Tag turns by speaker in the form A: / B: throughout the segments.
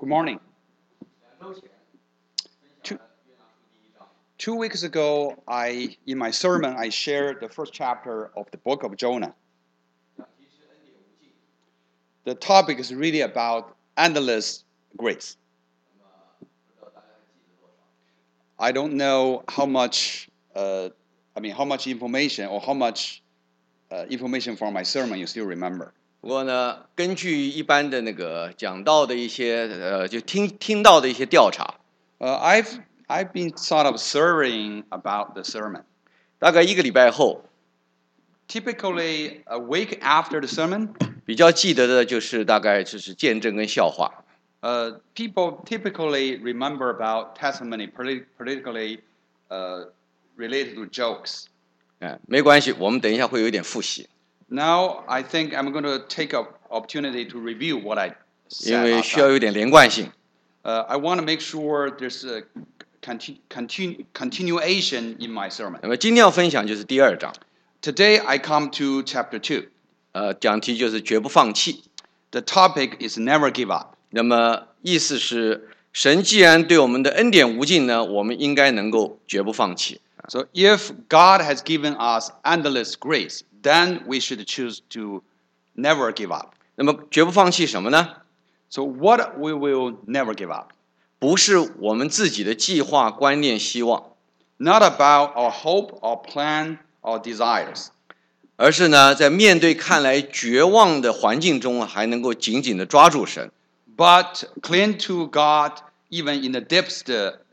A: Good morning. Two weeks ago, in my sermon, I shared the first chapter of the book of Jonah. The topic is really about endless grace. I don't know how much information or how much information from my sermon you still remember.
B: 不过呢，根据一般的那个讲到的一些就听到的一些调查
A: ，I've been sort of surveying about the sermon.
B: 大概1个礼拜后
A: Typically, a week after the sermon,
B: 比较记得的就是大概就是见证跟笑话。
A: people typically remember about testimony politically related to jokes.
B: 没关系，我们等一下会有一点复习。
A: Now, I think I'm going to take an opportunity to review what I said.
B: 因为需要有点连贯性。
A: I want to make sure there's a continuation in my sermon.
B: 那么今天要分享就是第2章。
A: Today, I come to chapter 2.
B: 讲题就是绝不放弃。
A: The topic is never give up.
B: 那么意思是，神既然对我们的恩典无尽呢，我们应该能够绝不放弃。
A: So if God has given us endless grace, then we should choose to never give up.
B: 那么绝不放弃什么呢？
A: So what we will never give up?
B: 不是我们自己的计划、观念、希望。
A: Not about our hope, our plan, our desires.
B: 而是呢，在面对看来绝望的环境中还能够紧紧地抓住神。
A: But cling to God even in the deepest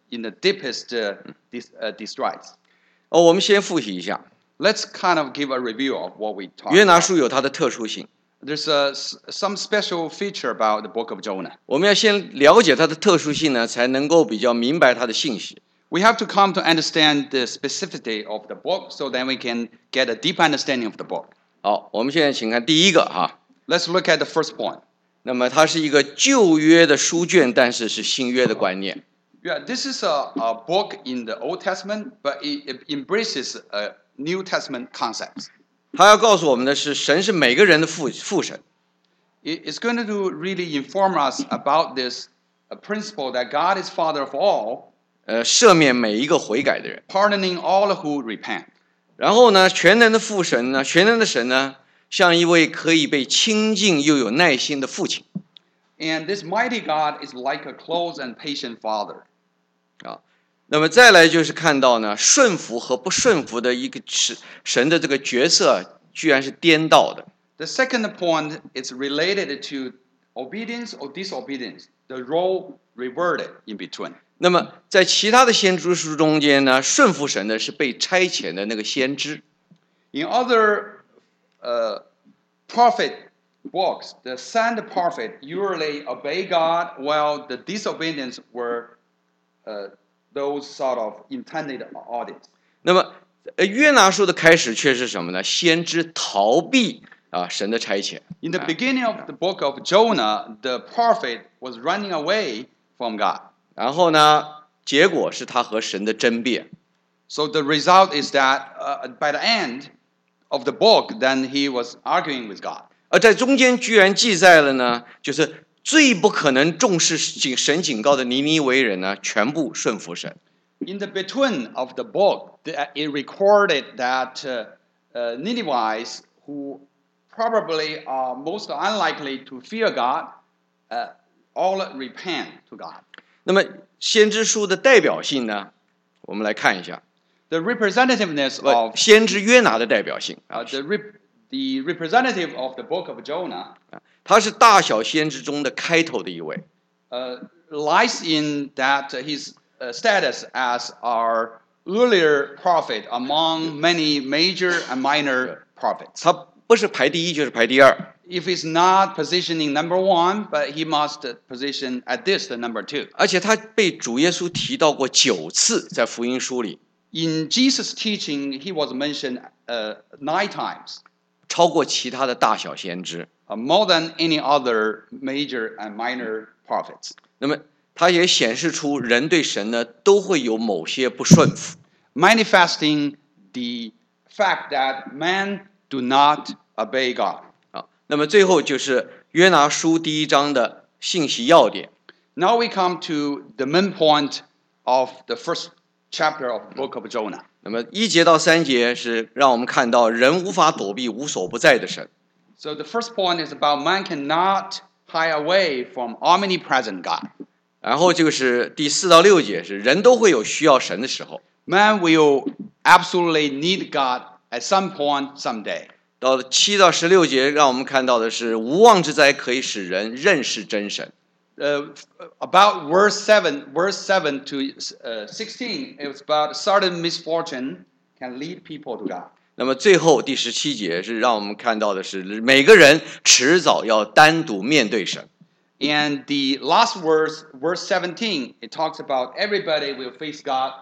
A: distress.
B: 我们先复习一下。
A: Let's kind of give a review of what we talked about.
B: 约拿书有它的特殊性。
A: There's some special feature about the book of Jonah.
B: 我们要先了解它的特殊性呢，才能够比较明白它的信息。
A: We have to come to understand the specificity of the book, so then we can get a deep understanding of the book.
B: 好，我们现在请看第一个哈。
A: Let's look at the first point.
B: 那么它是一个旧约的书卷，但是是新约的观念。
A: Yeah, this is a book in the Old Testament, but it embraces a New Testament concepts.
B: 他要告诉我们的是，神是每个人的父神。
A: It's going to really inform us about this principle that God is Father of all.
B: 赦免每一个悔改的人
A: ，pardoning all who repent.
B: 然后呢，全能的父神呢，全能的神呢，像一位可以被亲近又有耐心的父亲。
A: And this mighty God is like a close and patient father.
B: 那么再来就是看到呢，顺服和不顺服的一个神的这个角色，居然是颠倒的。
A: The second point is related to obedience or disobedience. The role reverted in between.
B: 那么在其他的先知书中间呢，顺服神的是被差遣的那个先知。
A: In other prophet books, the sent prophet usually obey God, while the disobedience were those sort of intended audience.
B: 那么约拿书的开始却是什么呢？先知逃避神的差遣。
A: In the beginning of the book of Jonah, the prophet was running away from God.
B: 然后呢，结果是他和神的争辩。
A: So the result is that by the end of the book, then he was arguing with God.
B: 而在中间居然记载了呢，就是最不可能重视神警告的尼尼微人呢，全部顺服神。
A: In the between of the book, it recorded that Ninevites, who probably are most unlikely to fear God, all repent to God.
B: 那么先知书的代表性呢，我们来看一下。
A: The representativeness of
B: 先知约拿的代表性
A: the representative of the book of Jonah.
B: 他是大小先知中的开头的一位。
A: Lies in that his status as our earlier prophet among many major and minor prophets.
B: 他不是排第一就是排第二。
A: If he's not positioning number one, but he must position at this the number two.
B: 而且他被主耶稣提到过9次，在福音书里。
A: In Jesus' teaching, he was mentioned 9 times.
B: 超过其他的大小先知。
A: More than any other major and minor prophets.
B: 那么它也显示出人对神呢都会有某些不顺服。
A: Manifesting the fact that men do not obey God.
B: 那么最后就是约拿书第1章的信息要点。
A: Now we come to the main point of the first chapter of the book of Jonah.
B: 那么1节到3节是让我们看到人无法躲避无所不在的神。
A: So the first point is about man cannot hide away from omnipresent God.
B: 然后就是第4到6节是人都会有需要神的时候。
A: Man will absolutely need God at some point, someday.
B: 到7到16节，让我们看到的是无妄之灾可以使人认识真神。
A: About verse 7 to 16, it was about sudden misfortune can lead people to God.
B: 那么最后第17节是让我们看到的是每个人迟早要单独面对神。
A: And the last verse, verse 17, it talks about everybody will face God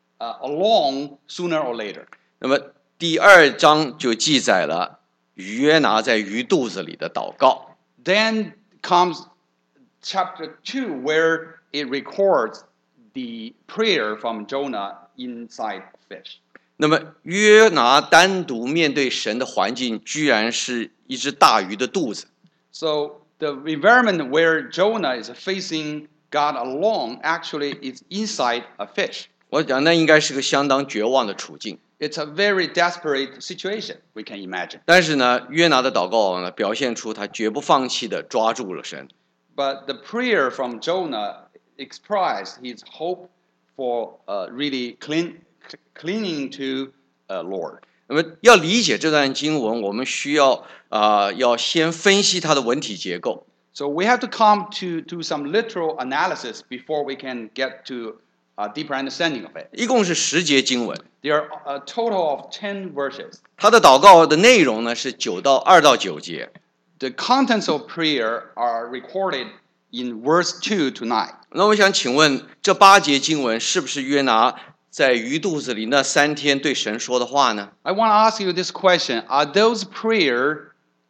A: alone sooner or later.
B: 那么第2章就记载了约拿在鱼肚子里的祷告。
A: Then comes chapter 2, where it records the prayer from Jonah inside a fish.
B: 那么约拿单独面对神的环境，居然是一只大鱼的肚子。
A: So the environment where Jonah is facing God alone actually is inside a fish.
B: 我讲那应该是个相当绝望的处境。
A: It's a very desperate situation, we can imagine.
B: 但是呢，约拿的祷告呢，表现出他绝不放弃的抓住了神。
A: But the prayer from Jonah expressed his hope for really clinging to Lord.
B: 那么要理解这段经文，我们需要要先分析它的文体结构。
A: So we have to come to some literal analysis before we can get to a deeper understanding of it.
B: 一共是10节经文，
A: There are a total of 10 verses.
B: 他的祷告的内容呢是2到9节。
A: The contents of prayer are recorded in verse 2 to 9.
B: 那我想请问，这8节经文是不是约拿在鱼肚子里那3天对神说的话呢？
A: I want to ask you this question. Are those prayer,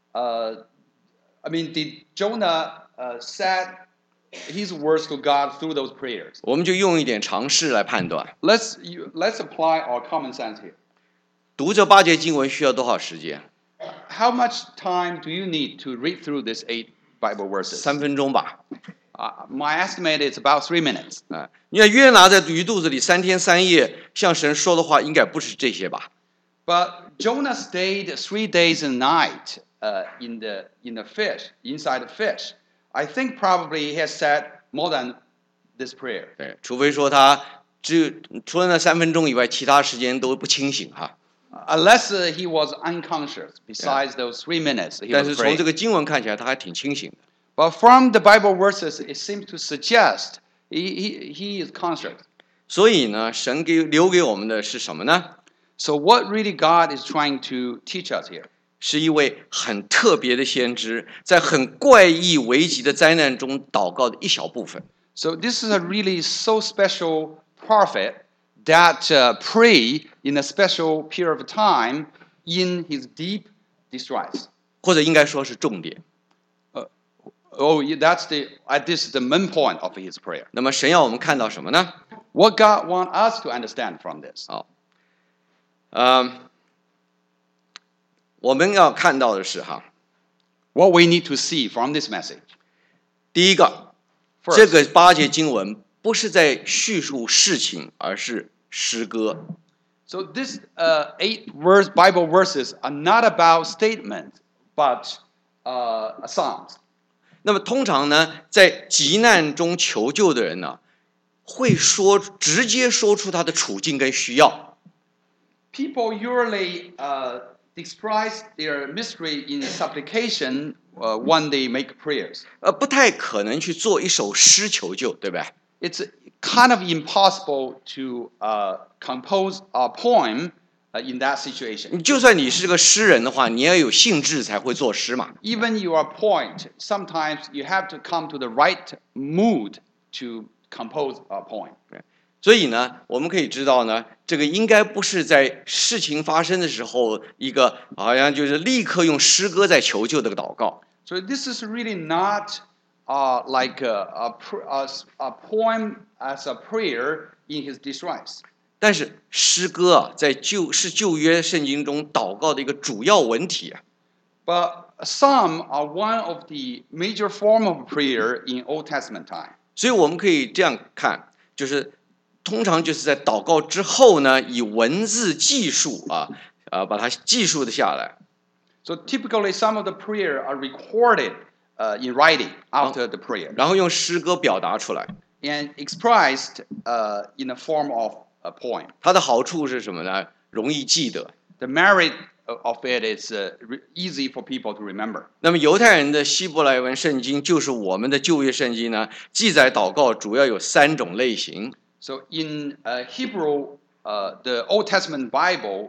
A: did Jonah said his words to God through those prayers?
B: 我们就用一点常识来判断。
A: Let's apply our common sense here.
B: 读这8节经文需要多少时间
A: How much time do you need to read through these 8 Bible verses?
B: ？3分钟吧。
A: My estimate is about 3 minutes.
B: 因为约拿在鱼肚子里3天3夜向神说的话，应该不是这些吧？
A: But Jonah stayed 3 days and night in the fish, inside the fish. I think probably he has said more than this prayer.
B: 对，除非说他除了那3分钟以外，其他时间都不清醒哈。
A: Unless he was unconscious, besides those 3 minutes he
B: 但是
A: was
B: 从这
A: praying.
B: 个经文看起来，他还挺清醒的。
A: But from the Bible verses, it seems to suggest he is conscious.
B: 所以呢，神留给我们的是什么呢？
A: So what really God is trying to teach us here?
B: 是一位很特别的先知，在很怪异危急的灾难中祷告的一小部分。
A: So this is a really so special prophet that pray in a special period of time in his deep distress.
B: 或者应该说是重点。
A: This is the main point of his prayer.
B: 那么神要我们看到什么呢？
A: What God wants us to understand from this?
B: 我们要看到的是哈，
A: What we need to see from this message.
B: 第一个，
A: First,
B: 这个8节经文不是在叙述事情，而是诗歌。
A: so this 8 Bible verses are not about statements, but psalms.
B: 那么通常呢，在急难中求救的人呢，会直接说出他的处境跟需要。
A: People usually express their mystery in supplication when they make prayers.
B: 不太可能去做一首诗求救，对不对？
A: It's kind of impossible to compose a poem in that situation.
B: 就算你是个诗人的话，你要有兴致才会作诗嘛。
A: Even you are a poet, sometimes you have to come to the right mood to compose a poem.
B: 所以呢，我们可以知道呢，这个应该不是在事情发生的时候一个好像就是立刻用诗歌在求救的个祷告。
A: So this is really not like a poem as a prayer in his distress.
B: 但是诗歌啊，在旧约圣经中祷告的一个主要文体啊。
A: But some are one of the major form of prayer in Old Testament time.
B: 所以我们可以这样看，就是通常就是在祷告之后呢，以文字记述把它记述的下来。
A: So typically, some of the prayer are recorded in writing after the prayer
B: 然后用诗歌表达出来。
A: and expressed in the form of a poem.
B: 它的好处是什么呢？容易记得。
A: The merit of it is easy for people to remember.
B: 那么犹太人的希伯来文圣经就是我们的旧约圣经呢，记载祷告主要有3种类型。
A: So in Hebrew, the Old Testament Bible,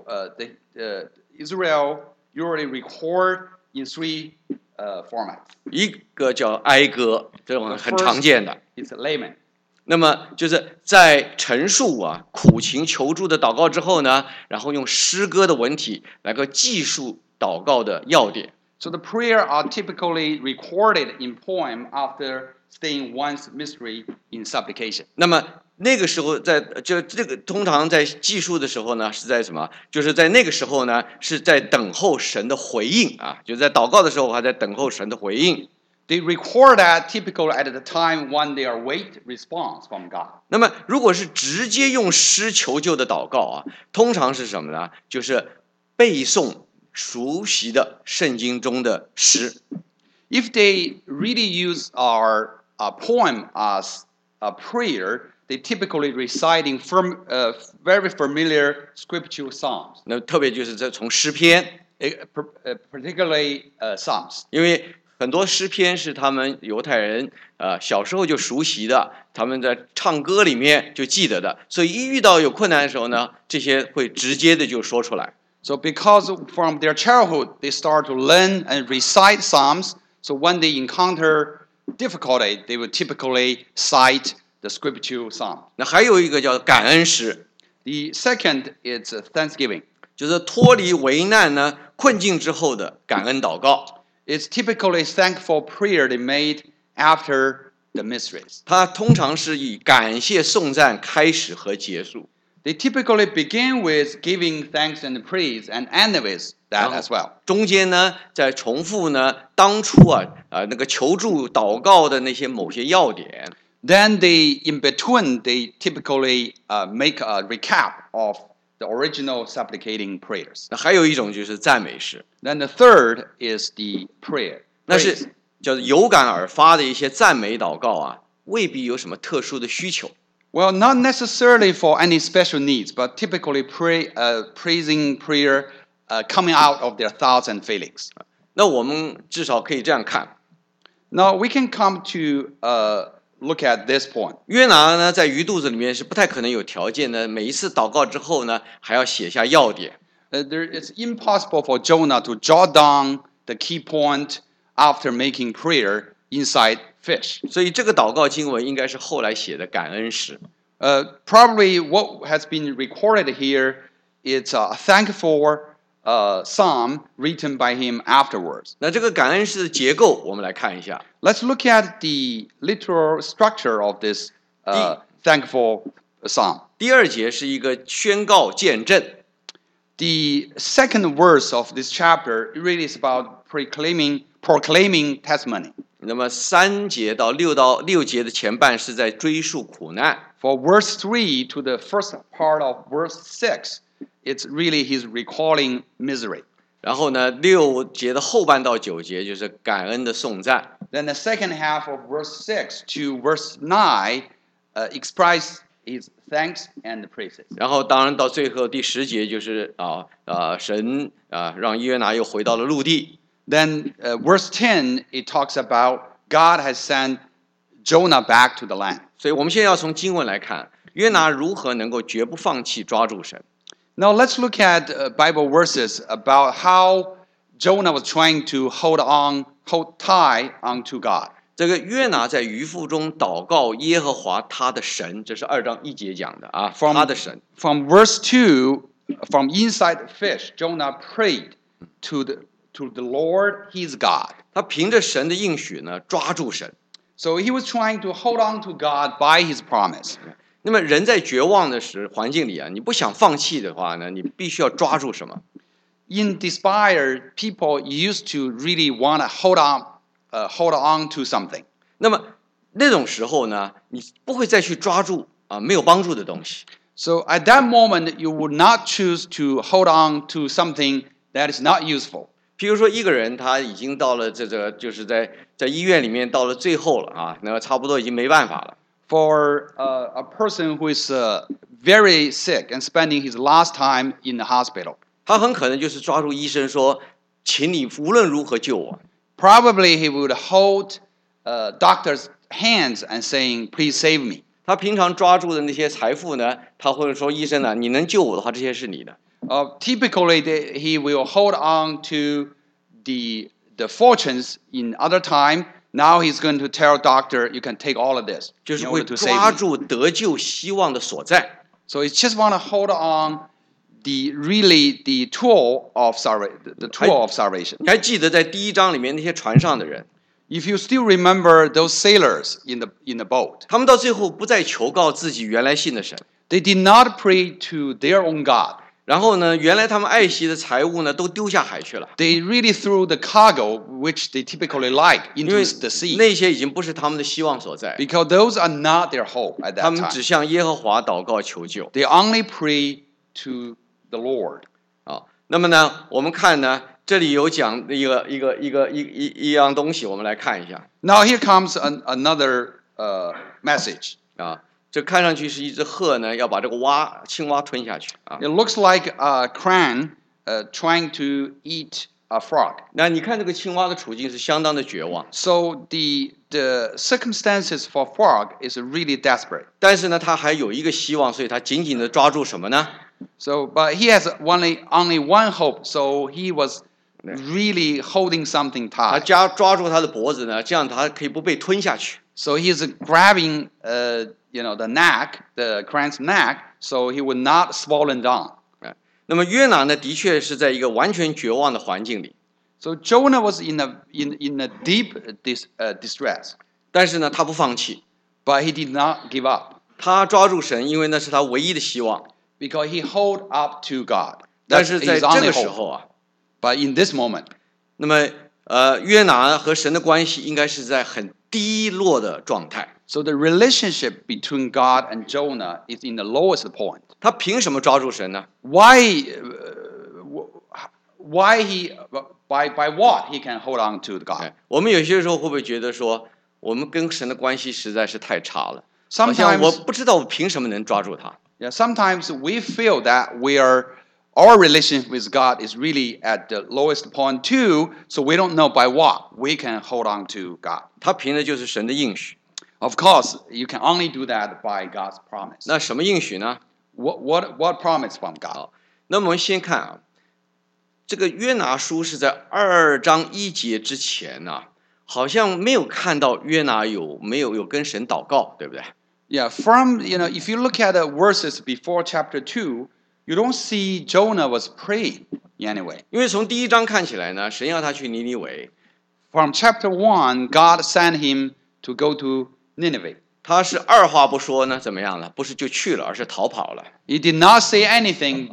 A: Israel usually record in 3 formats.
B: 一个叫哀歌，这种很常见的。
A: It's a layman.
B: 那么就是在陈述苦情求助的祷告之后呢，然后用诗歌的文体来个记述祷告的要点。
A: So the prayer are typically recorded in poem after saying one's mystery in supplication.
B: 那么那个时候这个通常在记述的时候呢，是在什么？就是在那个时候呢，是在等候神的回应就在祷告的时候还在等候神的回应。
A: They record that typically at the time when they await response from God.
B: 那么如果是直接用诗求救的祷告通常是什么呢？就是背诵熟悉的圣经中的诗。
A: If they really use our poem as a prayer, they typically reciting very familiar scriptural psalms,
B: 那特别就是从诗篇，
A: particularly Psalms.
B: 因为很多诗篇是他们犹太人小时候就熟悉的，他们在唱歌里面就记得的，所以一遇到有困难的时候呢，这些会直接的就说出来。
A: So because from their childhood they start to learn and recite Psalms, so when they encounter difficulty, they would typically cite the scriptural psalm.
B: 那还有一个叫感恩诗，
A: The second is thanksgiving.
B: 就是脱离危难呢困境之后的感恩祷告。
A: It's typically thankful prayer they made after the mysteries.
B: 它通常是以感谢颂赞开始和结束。
A: They typically begin with giving thanks and praise and end with that as well.
B: 中间呢，再重复呢当初那个求助祷告的那些某些要点。
A: Then in between, they typically make a recap of the original supplicating prayers.
B: 那还有一种就是赞美诗，
A: Then the third is the prayer.
B: 那
A: praise.
B: 是叫有感而发的一些赞美祷告未必有什么特殊的需求。
A: Well, not necessarily for any special needs, but typically praising prayer coming out of their thoughts and feelings.
B: 那我们至少可以这样看，
A: Now, we can come to look at this point.
B: 约拿呢在鱼肚子里面是不太可能有条件呢，每一次祷告之后呢，还要写下要点。
A: It's impossible for Jonah to jot down the key point after making prayer inside fish.
B: 所以这个祷告经文应该是后来写的感恩诗。
A: Probably what has been recorded here is a thankful psalm written by him afterwards.
B: 那这个感恩诗的结构，我们来看一下。
A: Let's look at the literal structure of this thankful psalm.
B: 第2节是一个宣告见证，
A: The second verse of this chapter really is about proclaiming testimony.
B: 那么3节到6节的前半是在追述苦难。
A: For verse 3 to the first part of verse 6, it's really he's recalling misery.
B: 然后呢，6节的后半到9节就是感恩的颂赞。
A: Then the second half of verse 6 to verse 9 express his thanks and praises.
B: 然后当然到最后第10节就是神让约拿又回到了陆地。
A: Then verse 10, it talks about God has sent Jonah back to the land.
B: 所以我们现在要从经文来看，约拿如何能够绝不放弃抓住神。
A: Now let's look at Bible verses about how Jonah was trying to hold tight onto God.
B: 这个约拿在鱼腹中祷告耶和华他的神，这是2章1节讲的他的神。
A: From verse 2, from inside the fish, Jonah prayed to the Lord, his God.
B: 他凭着神的应许呢，抓住神。
A: So he was trying to hold on to God by his promise.
B: 那么人在绝望的环境里你不想放弃的话呢，你必须要抓住什么？
A: In despair, people used to really want to hold on to something.
B: 那么那种时候呢，你不会再去抓住没有帮助的东西。
A: So at that moment, you would not choose to hold on to something that is not useful.
B: 譬如说，一个人他已经到了就是在医院里面到了最后了啊，那差不多已经没办法了。
A: For a person who is very sick and spending his last time in the hospital,
B: 他很可能就是抓住医生说：“请你无论如何救我。”
A: probably he would hold doctor's hands and saying, "Please save me."
B: 他平常抓住的那些财富呢，他会说：“医生呢，你能救我的话，这些是你的。”
A: Typically, he will hold on to the fortunes in other time. Now he's going to tell doctor, "You can take all of this."
B: 就是会
A: in order to
B: 抓
A: save me.
B: 住得救希望的所在。
A: So he just want to hold on the tool of salvation.
B: 你还记得在第1章里面那些船上的人，
A: If you still remember those sailors in the boat,
B: 他们到最后不再求告自己原来信的神，
A: they did not pray to their own God.
B: 然后呢，原来他们爱惜的财物呢，都丢下海去了，
A: They really threw the cargo, which they typically like,
B: 因
A: into
B: 为
A: the sea.
B: 那些已经不是他们的希望所在，
A: Because those are not their hope at
B: 他
A: that
B: 们
A: time.
B: 只向耶和华祷告求救
A: They only pray to the Lord.
B: 啊。那么呢，我们看呢，这里有讲一样东西，我们来看一下
A: Now here comes another message.
B: 啊。这看上去是一只鹤呢，要把这个青蛙吞下去啊。
A: It looks like a crane trying to eat a frog.
B: 那你看这个青蛙的处境是相当的绝望，
A: So the circumstances for frog is really desperate.
B: 但是呢，他还有一个希望，所以他紧紧的抓住什么呢？
A: So, but he has only one hope. So he was really holding something
B: 他
A: tight.
B: 抓住他的脖子呢，这样他可以不被吞下去。
A: So he's grabbing, the crane's neck, so he would not swollen down.
B: 那么约拿呢，的确是在一个完全绝望的环境里，
A: So Jonah was in a deep distress,
B: 但是呢，他不放弃，
A: but he did not give up
B: 他抓住神，因为那是他唯一的希望。
A: because he held up to God.
B: 但
A: That's
B: 是在
A: his
B: 这
A: only
B: 个时
A: hope.
B: 候啊，
A: But in this moment,
B: 那么约拿和神的关系应该是在很低落的状态。
A: so the relationship between God and Jonah is in the lowest point.
B: 他凭什么抓住神呢？
A: Why by what he can hold on to God?
B: 我们有些时候会不会觉得说，我们跟神的关系实在是太差了？好像我
A: Sometimes,
B: 不知道我凭什么能抓住他。
A: sometimes we feel that our relationship with God is really at the lowest point too, so we don't know by what we can hold on to God.
B: 他凭的就是神的应许。
A: Of course, you can only do that by God's promise.
B: 那什么应许呢？
A: What promise from God?
B: 那么我们先看啊，这个约拿书是在2章1节之前呢、好像没有看到约拿有跟神祷告，对不对？
A: Yeah, if you look at the verses before chapter 2, you don't see Jonah was praying anyway.
B: 因为从第1章看起来呢，神要他去尼尼微，
A: From chapter 1, God sent him to go to Nineveh.
B: 他是二话不说呢，怎么样了？不是就去了，而是逃跑了。
A: He did not say anything,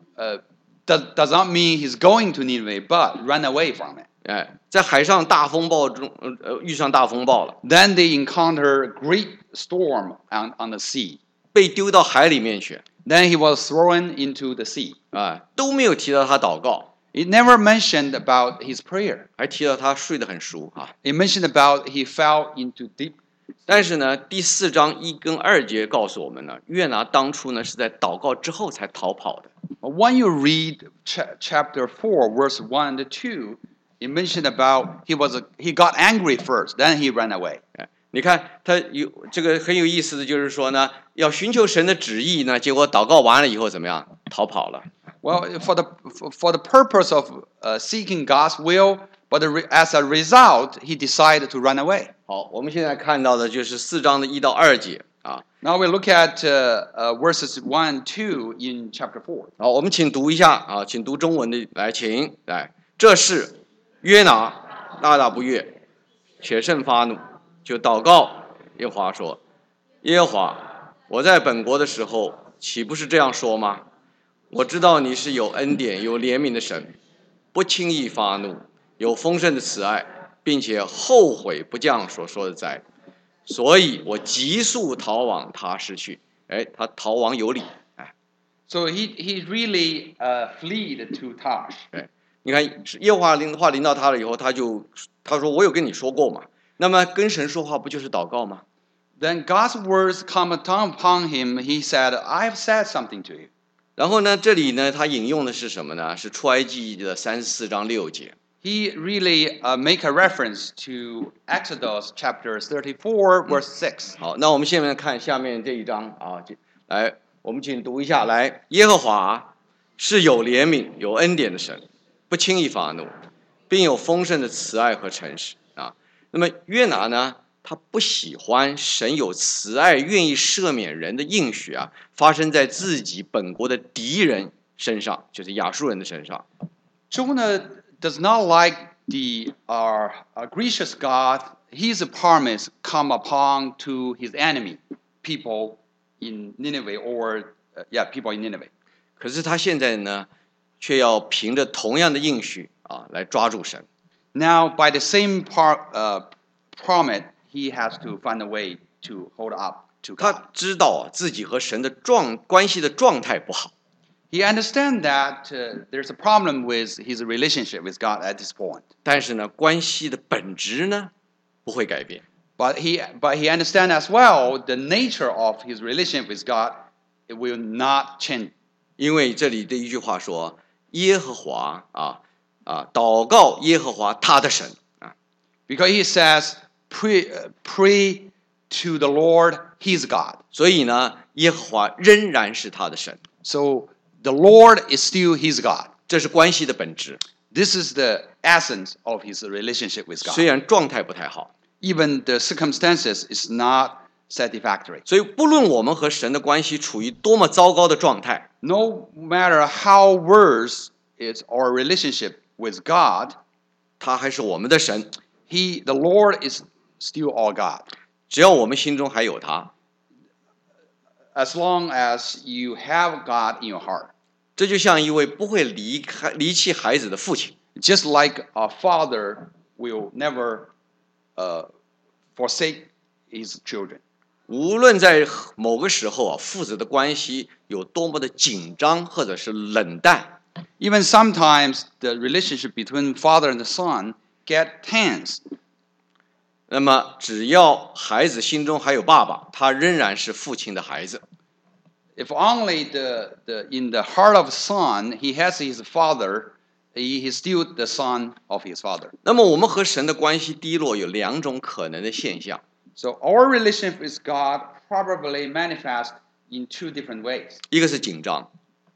A: does not mean he's going to Nineveh, but ran away from it.
B: 在海上大风暴中，遇上大风暴了，
A: Then they encounter a great storm on the sea.
B: 被丢到海里面去，
A: Then he was thrown into the sea.
B: 都没有提到他祷告，
A: It never mentioned about his prayer.
B: 还提到他睡得很熟啊。
A: It mentioned about he fell into deep.
B: 但是呢，第4章1跟2节告诉我们呢，约拿当初呢是在祷告之后才逃跑的。
A: When you read chapter 4, verse 1 and 2, it mentioned about he got angry first, then he ran away.
B: 你看他有这个很有意思的就是说呢，要寻求神的旨意呢，结果祷告完了以后怎么样？逃跑了。
A: Well, for the purpose of seeking God's will, but as a result, he decided to run away.
B: 好，我们现在看到的就是4章的1到2节啊。
A: Now we look at verses 1 and 2 in chapter 4.
B: 好，我们请读一下啊，请读中文的，来，请来。这事约拿大不悦，且甚发怒，就祷告耶和华说：“耶和华，我在本国的时候，岂不是这样说吗？我知道你是有恩典、有怜悯的神，不轻易发怒，有丰盛的慈爱，并且后悔不降所说的灾。 所以我急速逃往他施去。哎，他逃往有理。哎，
A: So he really fled to Tash.
B: 哎，你看耶和华的话临到他了以后，他说我有跟你说过嘛。那么跟神说话不就是祷告吗？
A: Then God's words come upon him. He said, "I have said something to you."
B: 然后呢，这里呢，他引用的是什么呢？是出埃及的34章6节。
A: He really make a reference to Exodus chapter 34, verse 6.
B: 好，那我们现在看下面这一章啊，来，我们请读一下。来，耶和华是有怜悯、有恩典的神，不轻易发怒，并有丰盛的慈爱和诚实啊。那么约拿呢，他不喜欢神有慈爱、愿意赦免人的应许啊，发生在自己本国的敌人身上，就是亚述人的身上。
A: Jonah does not like the gracious God. His promise come upon to his enemy, people in Nineveh, or people in Nineveh.
B: 可是他现在呢，却要凭着同样的应许啊，来抓住神。
A: Now, by the same promise, he has to find a way to hold up to God.
B: 他知道自己和神的关系的状态不好。
A: He understands that there's a problem with his relationship with God at this point.
B: 但是呢，关系的本质呢，不会改变。
A: But he understands as well the nature of his relationship with God. It will not change.
B: 因为这里的一句话说：“耶和华祷告耶和华他的神啊。”
A: Because he says, pray to the Lord, his God.
B: 所以呢，耶和华仍然是他的神。
A: So the Lord is still his God.
B: 这是关系的本质。
A: This is the essence of his relationship with
B: 虽
A: God.
B: 然状态不太好，
A: Even the circumstances is not satisfactory.
B: 所以不论我们和神的关系处于多么糟糕的状态，
A: No matter how worse is our relationship with God,
B: 他还是我们的神。
A: the Lord is still our God.
B: 只要我们心中还有他，
A: As long as you have God in your heart.
B: 这就像一位不会离弃孩子的父亲。
A: Just like a father will never forsake his children.
B: 无论在某个时候啊，父子的关系有多么的紧张或者是冷淡，
A: Even sometimes the relationship between father and son get tense.
B: 那么只要孩子心中还有爸爸，他仍然是父亲的孩子。
A: If only in the heart of son he has his father, he is still the son of his father.
B: 那么我们和神的关系低落有两种可能的现象，
A: So our relationship with God probably manifests in two different ways.
B: 一个是紧张，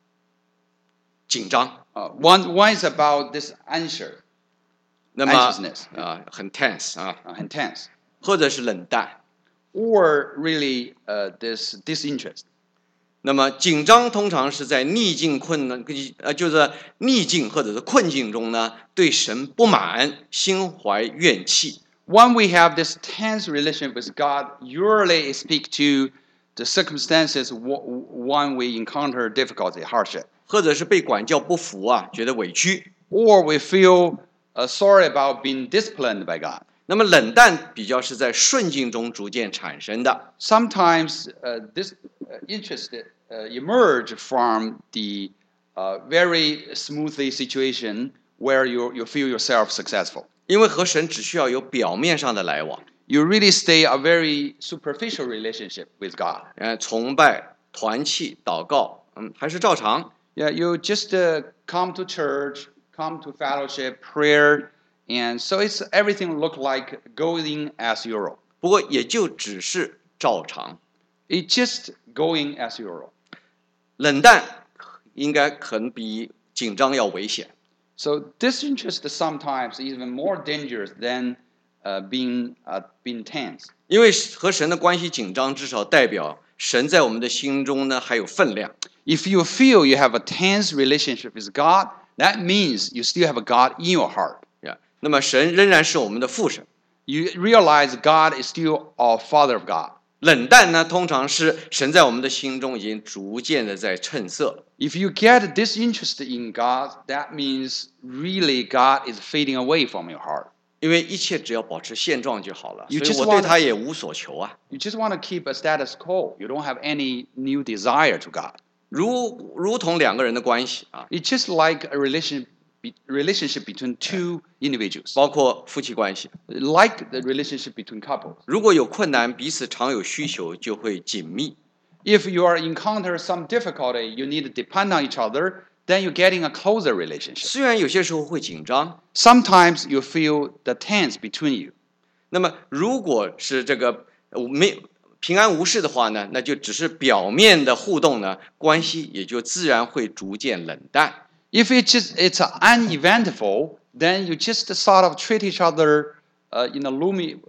A: One is about this anxious,
B: 那么
A: anxiousness,
B: 很 tense 啊，
A: and tense,
B: 或者是冷淡。
A: or really this disinterest.
B: 那么紧张通常是在逆境困难，就是逆境或者是困境中呢，对神不满，心怀怨气。
A: When we have this tense relationship with God, usually speak to the circumstances when we encounter difficulty, hardship,
B: 或者是被管教不服啊，觉得委屈。
A: or we feel sorry about being disciplined by God.
B: 那么冷淡比较是在顺境中逐渐产生的。
A: Sometimes this interest emerge from the very smoothly situation where you feel yourself successful.
B: 因为和神只需要有表面上的来往，
A: You really stay a very superficial relationship with God.
B: 崇拜、团契、祷告，还是照常。
A: Yeah, you just come to church, come to fellowship, prayer, and so it's everything look like going as usual.
B: 不过也就只是照常。
A: It's just going as usual.
B: 冷淡应该可能比紧张要危险。
A: So disinterest sometimes is even more dangerous than being tense.
B: 因为和神的关系紧张，至少代表神在我们的心中呢还有分量。
A: If you feel you have a tense relationship with God, that means you still have a God in your heart.
B: 那么神仍然是我们的父神。
A: You realize God is still our Father of God.
B: 冷淡呢，通常是神在我们的心中已经逐渐的在褪色。
A: If you get disinterested in God, that means really God is fading away from your heart.
B: 因为一切只要保持现状就好了，
A: You
B: 所以
A: just
B: 我对
A: wanna-
B: 他也无所求啊。
A: You just want to keep a status quo. You don't have any new desire to God.
B: 如同两个人的关系啊，
A: It's just like a relationship between two individuals,
B: 包括夫妻关系，
A: like the relationship between couples.
B: 如果有困难，彼此常有需求，就会紧密。
A: If you are encounter some difficulty, you need to depend on each other, then you're getting a closer relationship.
B: 虽然有些时候会紧张，
A: Sometimes you feel the tense between you.
B: 那么如果是这个没平安无事的话呢，那就只是表面的互动呢，关系也就自然会逐渐冷淡。
A: If it's uneventful, then you just sort of treat each other in a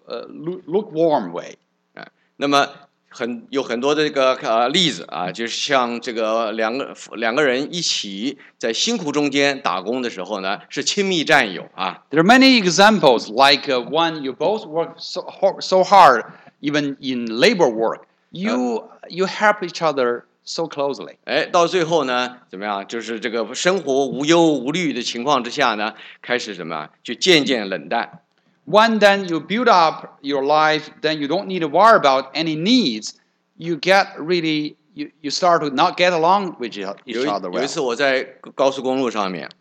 A: lukewarm way.
B: 那么有很多的这个例子啊，就是像这个两个人一起在辛苦中间打工的时候呢，是亲密战友啊。
A: There are many examples, like when you both work so hard, even in labor work, you help each other so closely.
B: 哎，到最后呢，怎么样？就是这个生活无忧无虑的情况之下呢，开始什么？就渐渐冷淡。
A: When then you build up your life, then you don't need to worry about any needs. You get really, you start to not get along with each
B: 有
A: other
B: 一
A: well.
B: 次我在高速公路上面，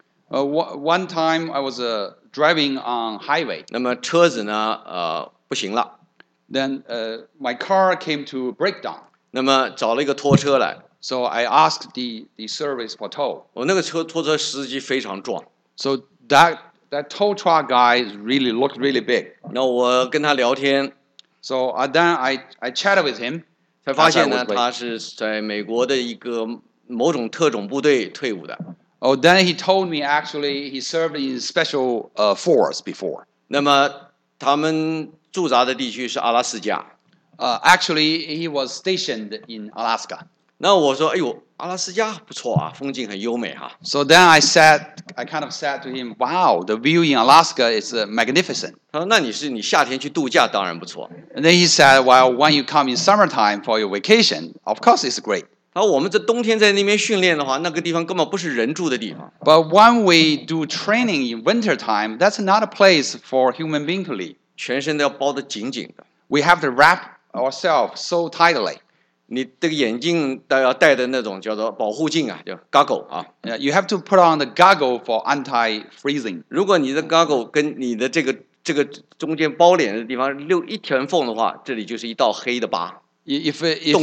A: One time I was driving on highway.
B: 那么车子呢，不行了，
A: Then my car came to breakdown.
B: 那么找了一个拖车来。
A: So I asked the service for tow.
B: 我那个拖车司机非常壮，
A: So that tow truck guy looked really big.
B: 那我跟他聊天，
A: So then I chatted with him.
B: 才发现呢，
A: As I was waiting.
B: 他是在美国的一个某种特种部队退伍的。
A: Oh, then he told me actually he served in special force before.
B: 那么他们驻扎的地区是阿拉斯加。
A: Actually, he was stationed in Alaska.
B: 那我说，哎呦，阿拉斯加不错啊，风景很优美哈。
A: So then I kind of said to him, "Wow, the view in Alaska is magnificent."
B: 他说，那你夏天去度假当然不错。
A: And then he said, "Well, when you come in summertime for your vacation, of course it's great.
B: 他说，我们这冬天在那边训练的话，那个地方根本不是人住的地方。
A: But when we do training in wintertime, that's not a place for human being to live.
B: 全身都要包得紧紧的，
A: We have to wrap ourselves so tightly.
B: 你这个眼镜都要戴的那种叫做保护镜啊，叫 goggle 啊。
A: You have to put on the goggle for anti-freezing.
B: 如果你的 goggle 跟你的这个中间包脸的地方留一条缝的话，这里就是一道黑的疤。
A: If
B: Don't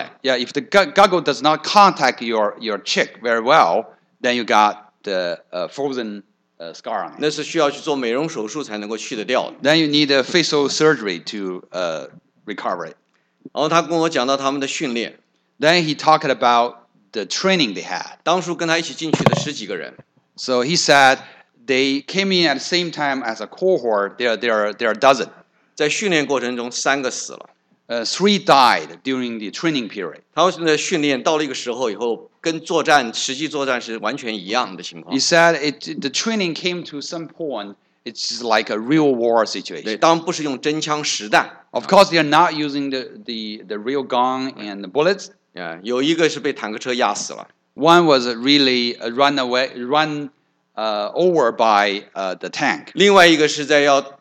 A: if the goggle does not contact your cheek very well, then you got the frozen scar on it.
B: 那是需要去做美容手术才能够去得掉的。
A: Then you need a facial surgery to recover it.
B: 然后他跟我讲到他们的训练，
A: Then he talked about the training they had.
B: 当初跟他一起进去的10几个人，
A: So he said they came in at the same time as a cohort. There are a dozen.
B: 在训练过程中3个死了。
A: 3 died during the training period.
B: 他们的训练到了一个时候以后，跟实际作战是完全一样的情况
A: He。said the training came to some point. It's just like a real war
B: 对，
A: situation.
B: 当然不是用真枪实弹
A: Of course, they're not using the real gun and the bullets.
B: 啊，有一个是被坦克车压死了，
A: One was really run over by the tank.
B: 另外一个是在要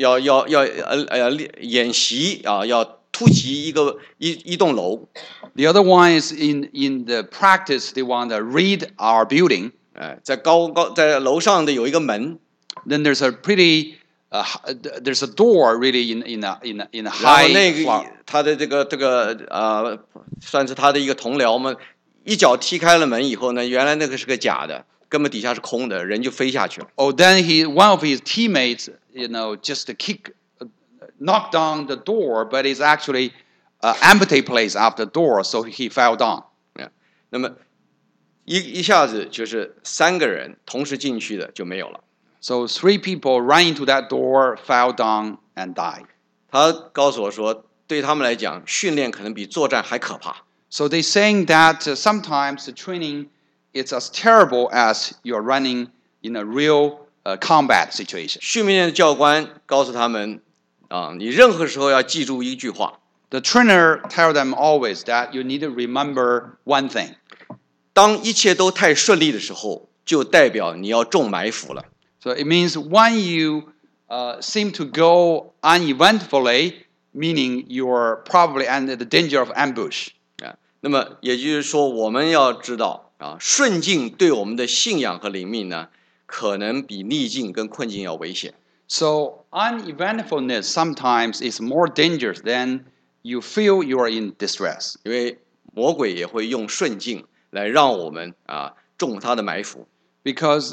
B: 演习啊，要突袭一栋楼，
A: The other one is in the practice. They want to raid our building.
B: 在楼上的有一个门，
A: Then there's a there's a door really in a
B: 然后
A: high
B: 那个
A: floor.
B: 他的这个算是他的一个同僚们，一脚踢开了门以后呢，原来那个是个假的，根本底下是空的，人就飞下去了。
A: Oh, then one of his teammates, just knocked down the door, but it's actually empty place after the door, so he fell down.
B: 那么一下子就是3个人同时进去的就没有了。
A: So 3 people ran into that door, fell down, and died.
B: 他告诉我说，对他们来讲，训练可能比作战还可怕。
A: So they're saying that sometimes the training is as terrible as you're running in a real combat situation.
B: 训练的教官告诉他们啊，你任何时候要记住一句话：
A: The trainer tells them always that you need to remember one thing.
B: 当一切都太顺利的时候，就代表你要中埋伏了。
A: So it means when you seem to go uneventfully, meaning you're probably under the danger of ambush.
B: 啊。那么也就是说，我们要知道啊，顺境对我们的信仰和灵命呢，可能比逆境跟困境要危险。
A: So uneventfulness sometimes is more dangerous than you feel you are in distress.
B: 因为魔鬼也会用顺境来让我们中他的埋伏。
A: Because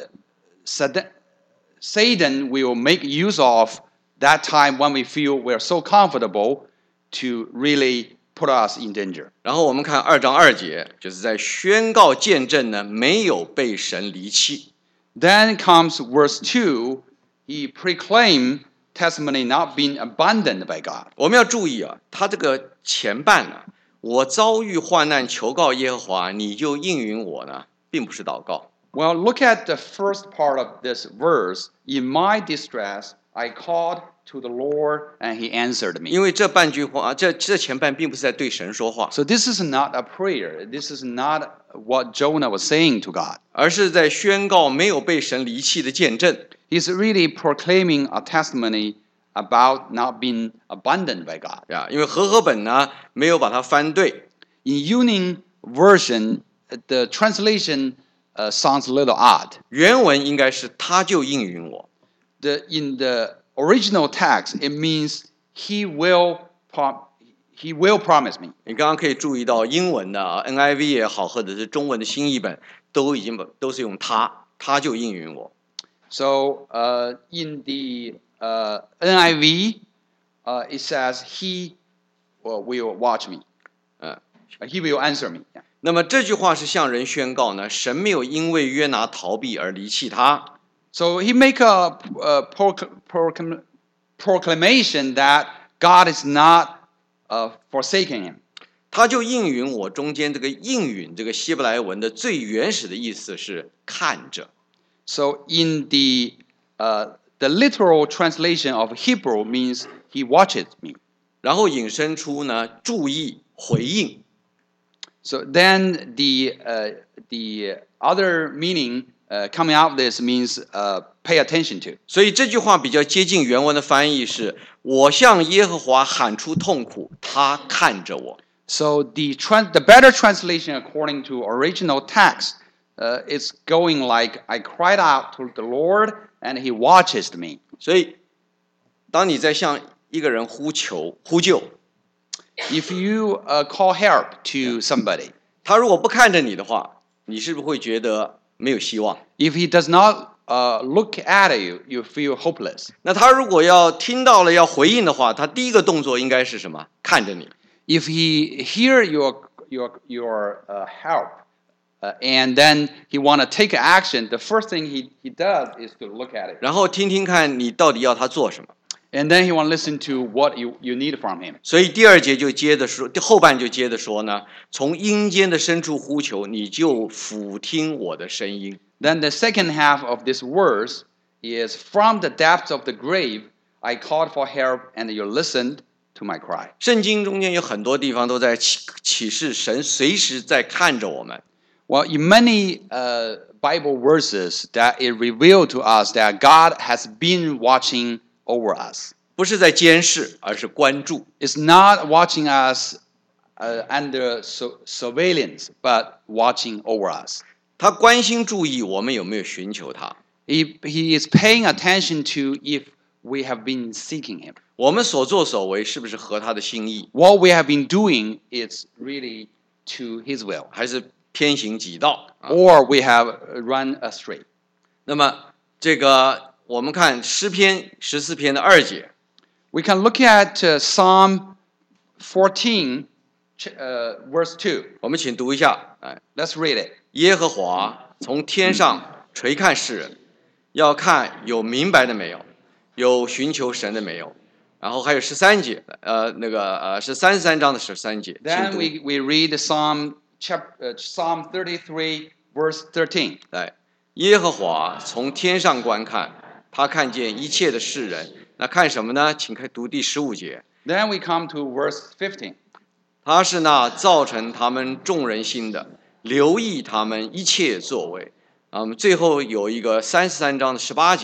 A: Satan will make use of that time when we feel we're so comfortable to really put us in danger.
B: 然后我们看2章2节，就是在宣告见证呢，没有被神离弃。
A: Then comes verse 2, he proclaimed testimony not being abandoned by God.
B: 我们要注意啊，他这个前半呢，我遭遇患难求告耶和华，你就应允我呢，并不是祷告。
A: Well, look at the first part of this verse. In my distress, I called to the Lord, and He answered me.
B: 因为这半句话，这前半并不是在对神说话，
A: So this is not a prayer. This is not what Jonah was saying to God.
B: 而是在宣告没有被神离弃的见证。
A: He's really proclaiming a testimony about not being abandoned by God.
B: 因为和合本呢没有把它翻对。
A: In Union Version, the translation sounds a little odd.
B: 原文应该是他就应允我。
A: In the original text, it means He will promise me.
B: 你刚刚可以注意到英文的NIV 也好，或者是中文的新译本，都是用他就应允我。
A: So in the NIV, it says He will watch me. He will answer me.
B: 那么这句话是向人宣告呢，神没有因为约拿逃避而离弃他。
A: So he make a proclamation that God is not forsaking him.
B: 他就应允我，中间这个应允这个希伯来文的最原始的意思是看着。
A: So in the literal translation of Hebrew means He watches me.
B: 然后引申出呢，注意回应。
A: So then the other meaning coming out of this means pay attention to.
B: 所以这句话比较接近原文的翻译是：我向耶和华喊出痛苦，他看着我。
A: So the better translation according to original text is going like I cried out to the Lord and He watches me.
B: 所以当你在向一个人呼救，
A: If you call help to somebody,
B: 他如果不看着你的话，你是不是会觉得没有希望？
A: if he does not look at you, you feel hopeless.
B: 那他如果要听到了要回应的话，他第一个动作应该是什么？看着你。
A: If he hear your help, and then he want to take action, the first thing he does is to look at it.
B: 然后听听看你到底要他做什么。
A: And then he want to listen to what you need from him.
B: 所以第二节就接着说，后半就接着说呢，从阴间的深处呼求，你就俯听我的声音。
A: Then the second half of this verse is from the depths of the grave, I called for help, and you listened to my cry.
B: 圣经中间有很多地方都在启示神随时在看着我们。
A: Well, in many Bible verses, that it revealed to us that God has been watching over us.
B: 不是在监视，而是关注。
A: It's not watching us under surveillance, but watching over us.
B: 他关心注意我们有没有寻求他。
A: He is paying attention to if we have been seeking Him.
B: 我们所作所为是不是合他的心意？
A: What we have been doing is really to His will,
B: 还是偏行己道？
A: or we have run astray.
B: 那么这个我们看诗篇14篇的2节。
A: We can look at Psalm 14, verse 2.
B: 我们请读一下，
A: Let's read it.
B: 耶和华从天上垂看世人，要看有明白的没有，有寻求神的没有。然后还有13节，是33章的13节。
A: Then we read Psalm 33, verse 13.
B: 来，耶和华从天上观看，他看见一切的世人。那看什么呢？请读第15节。
A: Then we come to verse 15.
B: 他是那造成他们众人心的，留意他们一切作为。最后有一个33章的18节，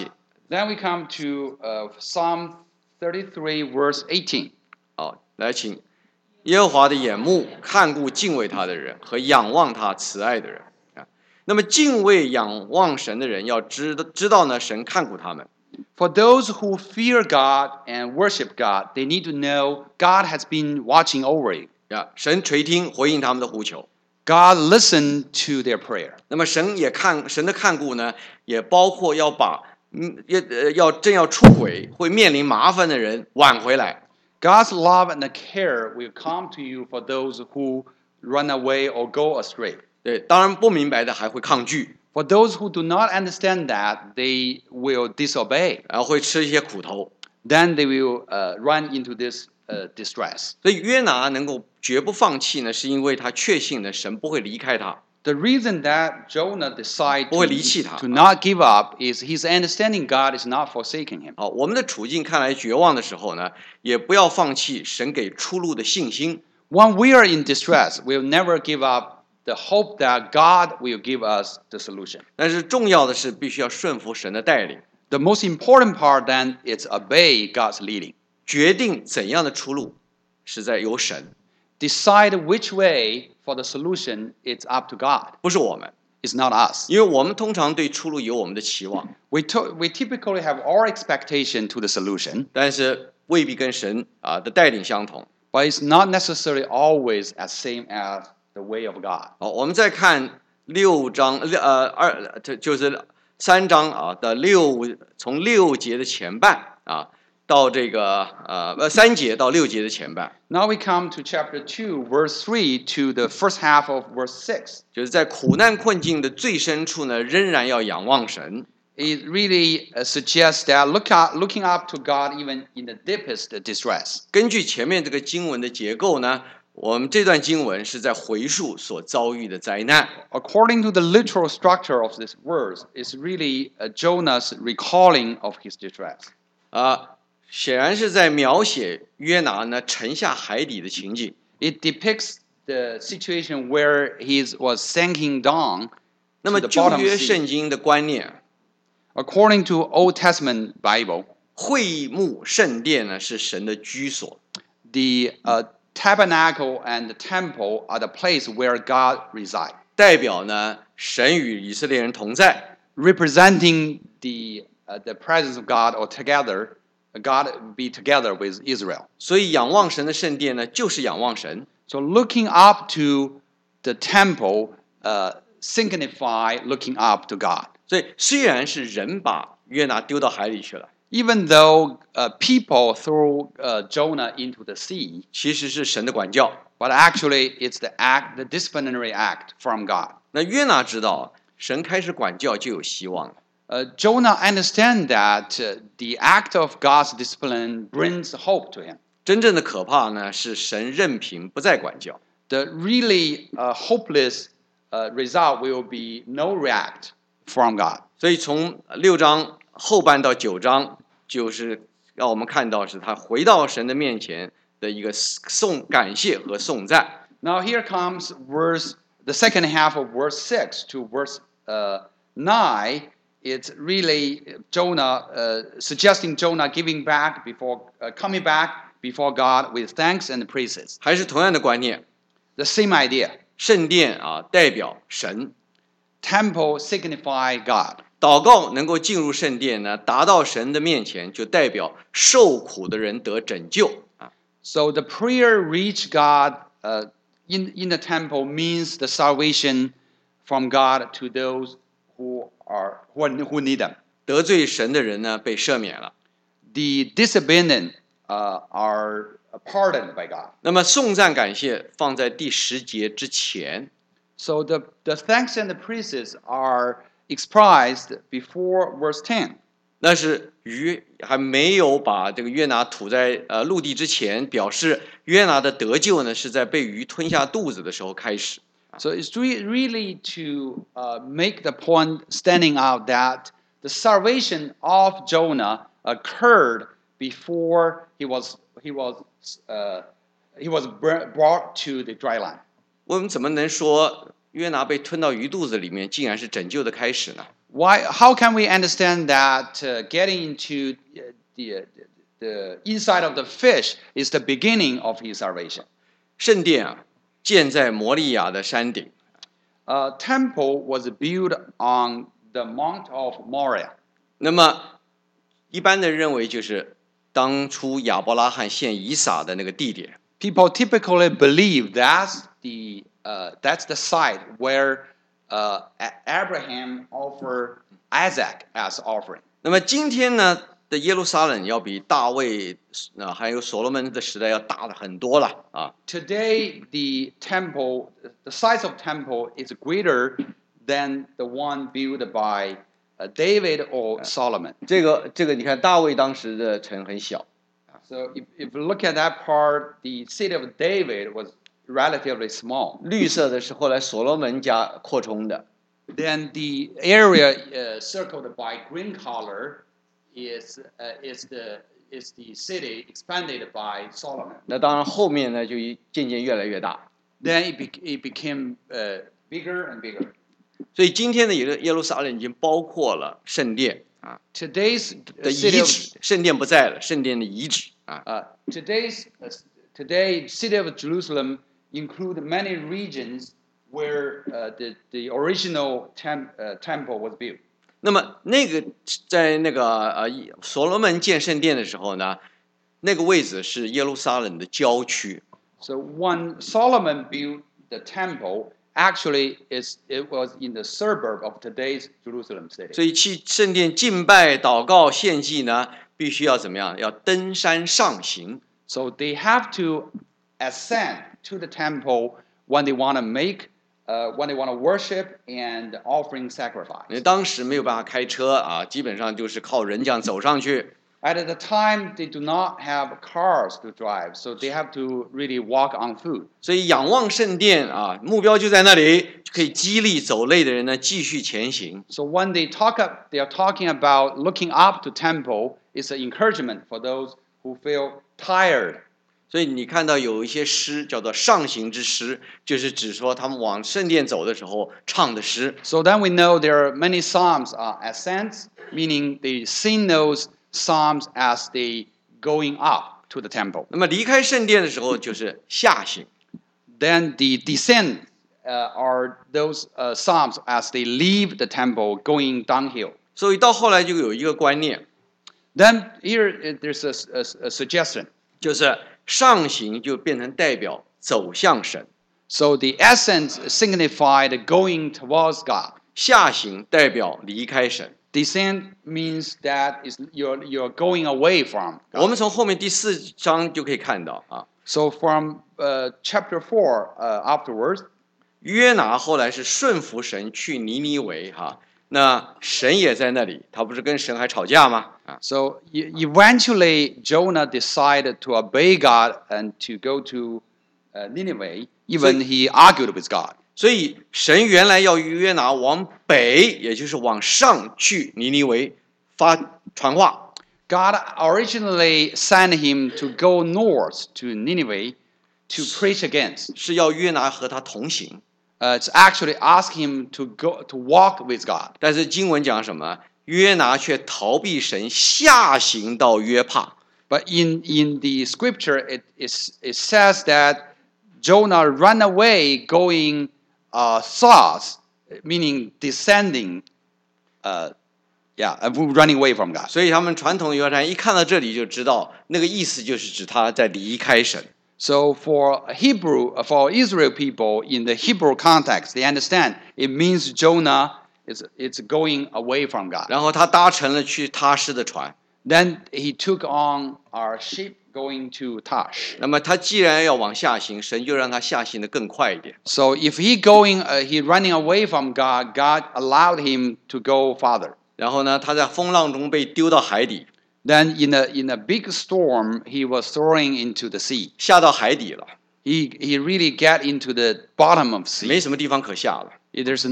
A: Then we come to Psalm 33, verse 18.
B: 好，来请耶和华的眼目看顾敬畏他的人和仰望他慈爱的人啊。那么敬畏仰望神的人要知道呢，神看顾他们。
A: For those who fear God and worship God, they need to know God has been watching over you.
B: 神垂听回应他们的呼求。
A: God listened to their prayer.
B: 那么神的看顾呢，也包括要把正要出轨会面临麻烦的人挽回来。
A: God's love and care will come to you for those who run away or go astray.
B: 对，当然不明白的还会抗拒。
A: For those who do not understand that, they will disobey.
B: 然后会吃一些苦头。
A: Then they will run into this distress.
B: 所以约拿能够绝不放弃呢，是因为他确信呢，神不会离开他。
A: The reason that Jonah decided
B: 不会离弃他。
A: to not give up is his understanding God is not forsaking him.
B: 好，我们的处境看来绝望的时候呢，也不要放弃神给出路的信心。
A: When we are in distress, we'll never give up the hope that God will give us the solution.
B: 但是重要的是，必须要顺服神的带领，
A: The most important part then is obey God's leading.
B: 决定怎样的出路，是在由神，
A: Decide which way for the solution, it's up to God.
B: 不是我们，
A: It's not us.
B: 因为我们通常对出路有我们的期望，
A: We typically have our expectation to the solution,
B: 但是未必跟神的带领相同。
A: but it's not necessarily always as same as the way of God.
B: 好，我们再看就是3章的从6节的前半到这个3节到6节的前半，
A: Now we come to chapter 2, verse 3 to the first half of verse 6.
B: 就是在苦难困境的最深处呢，仍然要仰望神。
A: It really suggests that looking up to God even in the deepest distress.
B: 根据前面这个经文的结构呢，我们这段经文是在回述所遭遇的灾难。
A: According to the literal structure of this verse, it's really Jonah's recalling of his distress.
B: 显然是在描写约拿呢沉下海底的情景。
A: It depicts the situation where he was sinking down
B: 那
A: to
B: 么
A: the
B: 旧
A: bottom
B: 约
A: sea.
B: 圣经的观念，
A: According to Old Testament Bible,
B: 会幕圣殿呢是神的居所，
A: the tabernacle and the temple are the place where God resides,
B: 代表呢神与以色列人同在。
A: representing the presence of God or together, God be together with Israel.
B: 所以仰望神的圣殿呢，就是仰望神。
A: So looking up to the temple signify looking up to God.
B: 所以虽然是人把约拿丢到海里去了，
A: Even though people throw Jonah into the sea,
B: 其实是神的管教。
A: but actually it's the disciplinary act from God.
B: 那约拿知道，神开始管教就有希望了。
A: Jonah understands that the act of God's discipline brings hope to him.
B: 真正的可怕呢，是神任凭不再管教。
A: The really hopeless result will be no react from God.
B: 所以从6章后半到9章，就是让我们看到是他回到神的面前的一个感谢和颂赞。
A: Now here comes the second half of verse 6 to verse 9. It's really Jonah suggesting Jonah coming back before God with thanks and praises.
B: 还是同样的观念，
A: The same idea.
B: 圣殿代表神，
A: Temple signify God.
B: 祷告能够进入圣殿呢，达到神的面前，就代表受苦的人得拯救。
A: So the prayer reach God in the temple means the salvation from God to those who need them.
B: 得罪神的人呢，被赦免了。
A: The disobedient are pardoned by God.
B: 那么颂赞感谢放在第10节之前，
A: So the thanks and the praises are expressed before verse 10.
B: 那是鱼还没有把这个约拿吐在陆地之前，表示约拿的得救呢是在被鱼吞下肚子的时候开始。
A: So it's really to make the point standing out that the salvation of Jonah occurred before he was brought to the dry land.
B: 我们怎么能说约拿被吞到鱼肚子里面，竟然是拯救的开始呢？
A: How can we understand that getting into the inside of the fish is the beginning of his salvation?
B: 圣殿啊，建在摩利亚的山顶。
A: Temple was built on the Mount of Moriah.
B: 那么，一般的认为就是当初亚伯拉罕献以撒的那个地点。
A: People typically believe that's the site where Abraham offered Isaac as offering.
B: 那么今天呢的耶路撒冷要比大卫还有所罗门的时代要大了很多了啊。
A: Today, the size of temple is greater than the one built by David or Solomon.
B: 这个你看大卫当时的城很小。
A: So if you look at that part, the city of David was relatively small.
B: 绿色的是后来所罗门家扩充的。
A: Then the area circled by green color is the city expanded by Solomon.
B: 那当然后面呢就渐渐越来越大。
A: Then it became bigger and bigger.
B: 所以今天的耶路撒冷已经包括了圣殿啊。
A: Today's
B: 的遗址，圣殿不在了，圣殿的遗址啊。
A: Today city of Jerusalem include many regions where the original temple was built.
B: 那么那个在那个所罗门建圣殿的时候呢，那个位置是耶路撒冷的郊区。
A: So when Solomon built the temple, actually it was in the suburb of today's Jerusalem city.
B: 所以去圣殿敬拜、祷告、献祭呢，必须要怎么样？要登山上行。
A: So they have to ascend to the temple when they want to worship and offering sacrifice.
B: 因为当时没有办法开车啊，基本上就是靠人这样走上去。
A: At the time, they do not have cars to drive, so they have to really walk on foot.
B: 所以仰望圣殿啊，目标就在那里，就可以激励走累的人呢继续前行。
A: So when they are talking about looking up to temple, it's an encouragement for those who feel tired.
B: 所以你看到有一些诗叫做上行之诗，就是指说他们往圣殿走的时候唱的诗。
A: So then we know there are many psalms ascents, meaning they sing those psalms as they going up to the temple.
B: 那么离开圣殿的时候就是下行。
A: Then the descent are those psalms as they leave the temple going downhill.
B: 所以到后来就有一个观念。
A: Then here there's a suggestion.
B: 就是上行就变成代表走向神。
A: So the ascent signified going towards God.
B: 下行代表离开神。
A: Descent means that you're going away from God.
B: 我们从后面第4章就可以看到啊。
A: So from chapter 4 afterwards,
B: 约拿后来是顺服神去尼尼微哈，那神也在那里，他不是跟神还吵架吗？啊。
A: So eventually Jonah decided to obey God and to go to Nineveh, even he argued with God.
B: 所以神原来要约拿往北，也就是往上去尼尼微传话。
A: God originally sent him to go north to Nineveh to preach against.
B: 是要约拿和他同行。
A: It's actually ask him to walk with God.
B: 但是经文讲什么？约拿却逃避神，下行到约帕。
A: But in the scripture, it says that Jonah ran away going south, meaning descending, running away from God.
B: 所以他们传统犹太人一看到这里就知道，那个意思就是指他在离开神。
A: So for Israel people in the Hebrew context, they understand it means Jonah it's going away from God.
B: 然后他搭乘了去他施的船。
A: Then he took on our ship going to Tash.
B: 那么他既然要往下行，神就让他下行的更快一点。
A: So if he running away from God, God allowed him to go farther.
B: 然后呢，他在风浪中被丢到海底。
A: Then in a big storm, he was thrown into the sea.
B: 下到海底了。
A: He really get into the bottom of sea.
B: 没什么地方可下了。
A: There's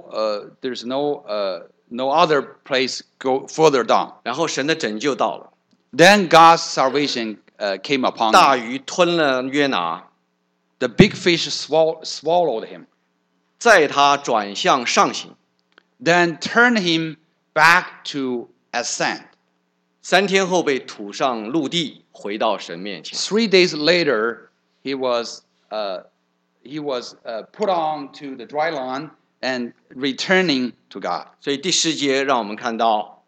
A: no other place go further down.
B: 然后神的拯救到了。
A: Then God's salvation came upon him.
B: 大鱼吞了约拿。
A: The big fish swallowed him.
B: 在他转向上行。
A: then turned him back to ascend.
B: 3天后被吐上陆地，回到神面前。
A: 3 days later, he was put on to the dry land and returning to God.
B: 所以第10节让我们看到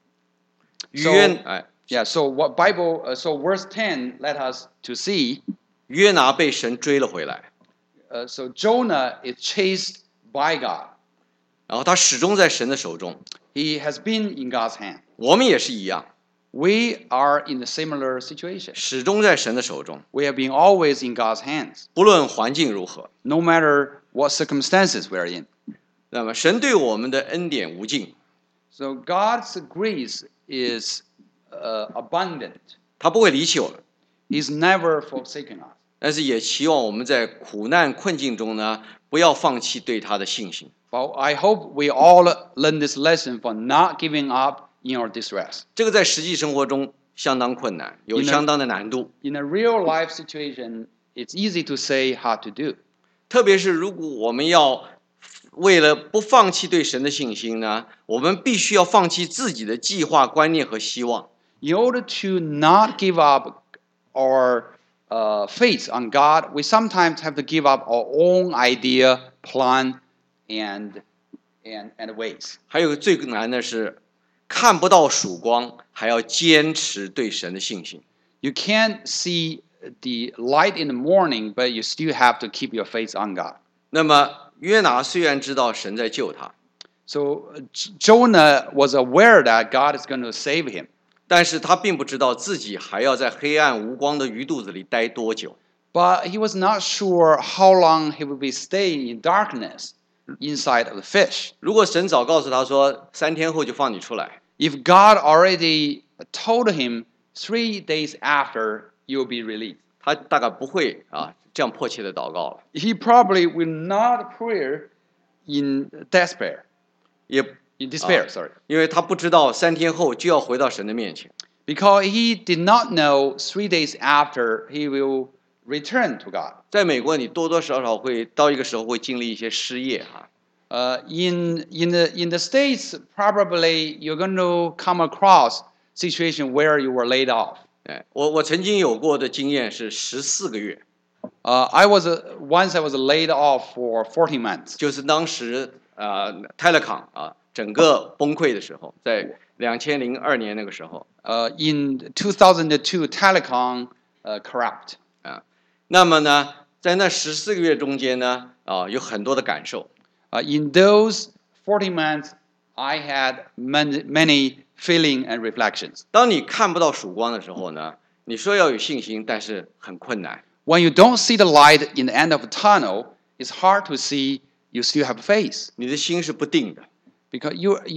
A: So-
B: 约
A: Yeah, so what Bible? So verse 10 let us to see.
B: 约拿被神追了回来，
A: So Jonah is chased by God.
B: 然后他始终在神的手中。
A: He has been in God's hand.
B: 我们也是一样，
A: We are in a similar situation.
B: 始终在神的手中，
A: We have been always in God's hands,
B: 不论环境如何。
A: no matter what circumstances we are in.
B: 那么神对我们的恩典无尽，
A: So God's grace is abundant.
B: 他不会离弃我们，
A: He's never forsaken us.
B: 但是也期望我们在苦难困境中呢，不要放弃对他的信心。
A: But I hope we all learn this lesson for not giving up in our distress.
B: 这个在实际生活中相当困难，有相当的难度。
A: In a real life situation, it's easy to say, hard to do.
B: 特别是如果我们要为了不放弃对神的信心呢，我们必须要放弃自己的计划、观念和希望。
A: In order to not give up our faith on God, we sometimes have to give up our own idea, plan, and ways.
B: 还有最难的是看不到曙光，还要坚持对神的信心。
A: You can't see the light in the morning, but you still have to keep your faith on God.
B: 那么约拿虽然知道神在救他，
A: So Jonah was aware that God is going to save him,
B: 但是他并不知道自己还要在黑暗无光的鱼肚子里待多久。
A: but he was not sure how long he would be staying in darkness inside of the fish.
B: 如果神早告诉他说3天后就放你出来，
A: If God already told him 3 days after you'll be released,
B: 他大概不会这样迫切的祷告了，
A: he probably will not pray in despair.
B: 也
A: In despair, sorry.
B: 因为他不知道3天后就要回到神的面前。
A: Because he did not know 3 days after he will return to God.
B: 在美国，你多多少少会到一个时候会经历一些失业哈。
A: In the States, probably you're going to come across situation where you were laid off.
B: 我曾经有过的经验是14个月，
A: Once I was laid off for 14 months.
B: 就是当时Telecom 整个崩溃的时候，在2002年那个时候。
A: In 2002, telecom corrupt.
B: 那么呢，在那14个月中间呢，有很多的感受。
A: In those 14 months, I had many feeling and reflections.
B: 当你看不到曙光的时候呢，你说要有信心，但是很困难。
A: When you don't see the light in the end of the tunnel, it's hard to see you still have faith
B: 你的心是不定的。
A: because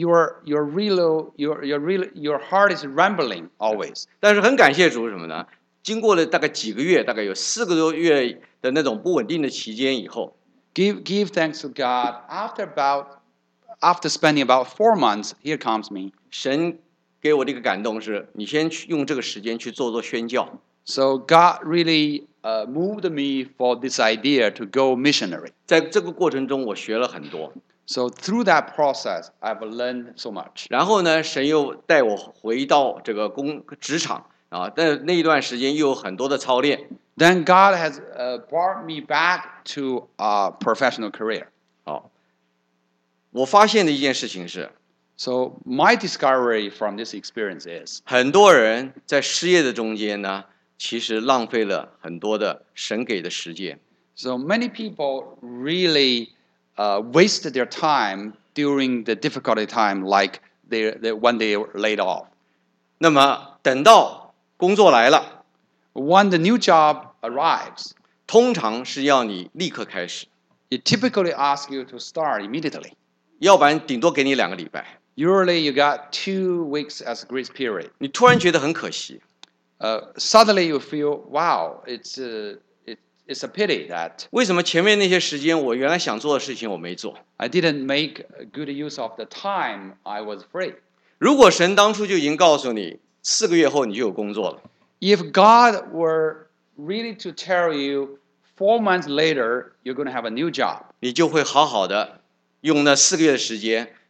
A: your heart is rambling always.
B: 但是很感谢主是什么呢？经过了大概几个月，大概有4个多月的那种不稳定的期间以后，
A: Give thanks to God. After spending about 4 months, here comes me.
B: 神给我的一个感动是，你先去用这个时间去做宣教。
A: So God really moved me for this idea to go missionary.
B: 在这个过程中，我学了很多。
A: So through that process, I've learned so much.
B: 然后呢，神又带我回到这个职场但那一段时间又有很多的操练。
A: Then God has brought me back to a professional career.
B: 我发现的一件事情是，
A: So my discovery from this experience is
B: 很多人在失业的中间呢，其实浪费了很多的神给的时间。
A: so many people really wasted their time during the difficulty time, like when they were laid off.
B: 那么等到工作来了，
A: When the new job arrives,
B: 通常是要你立刻开始，
A: it typically asks you to start immediately.
B: 要不然顶多给你2个礼拜。
A: Usually you got 2 weeks as a grace period.
B: 你突然觉得很可惜，
A: Suddenly you feel, wow, it's a pity that
B: 为什么前面那些时间我原来想做的事情我没做？
A: I didn't make a good use of the time I was free.
B: 如果神当初就已经告诉你4个月后你就有工作了，
A: If God were really to tell you 4 months later you're going to have a new job,
B: 你就会好好的用那4个月的时间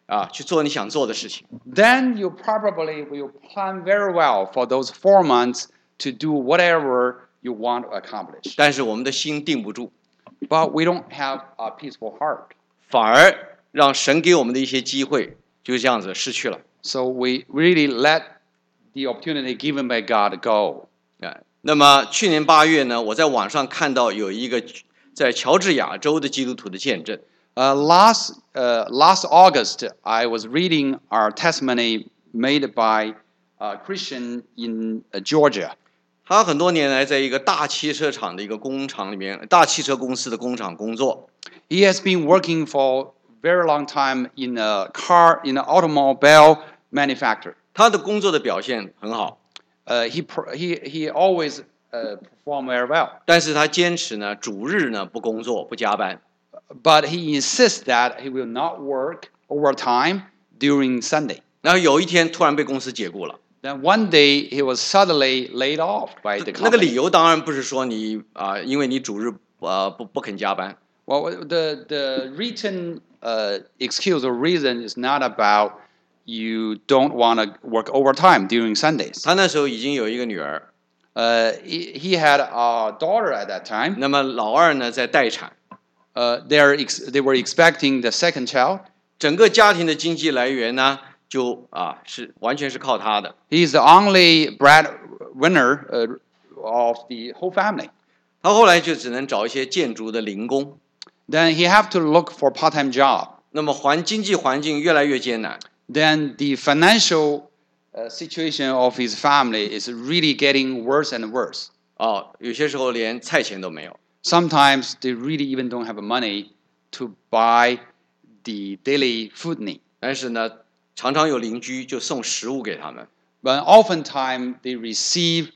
B: 去做你想做的事情。
A: then you probably will plan very well for those 4 months to do whatever you want to accomplish.
B: 但是我们的心定不住，
A: But we don't have a peaceful heart.
B: 反而让神给我们的一些机会就这样子失去了。
A: So we really let the opportunity given by God go.
B: 那么去年8月呢，我在网上看到有一个在乔治亚州的基督徒的见证。
A: Last August, I was reading our testimony made by a Christian in Georgia.
B: 他很多年来在一个大汽车厂的一个工厂里面，大汽车公司的工厂工作。
A: He has been working for a very long time in an automobile manufacturer.
B: 他的工作的表现很好，
A: He always performed very well.
B: 但是他坚持呢，主日呢不工作不加班。
A: But he insists that he will not work overtime during Sunday.
B: 然后有一天突然被公司解雇了。
A: Then one day he was suddenly laid off by the
B: 那个理
A: company.
B: 由当然不是说你因为你主日不肯加班，
A: Well, the written excuse or reason is not about you don't want to work overtime during Sundays.
B: 他那时候已经有一个女儿，
A: He had a daughter at that time.
B: 那么老二呢在待产，
A: They were expecting the second child.
B: 整个家庭的经济来源呢是完全是靠他的。
A: He's the only breadwinner of the whole family.
B: 他后来就只能找一些建筑的零工，
A: Then he have to look for part-time job.
B: 那么经济环境越来越艰难，
A: Then the financial situation of his family is really getting worse and worse.
B: 有些时候连菜钱都没有。
A: Sometimes they really even don't have money to buy the daily food need.
B: 但是呢，常常有邻居就送食物给他们。
A: But oftentimes they receive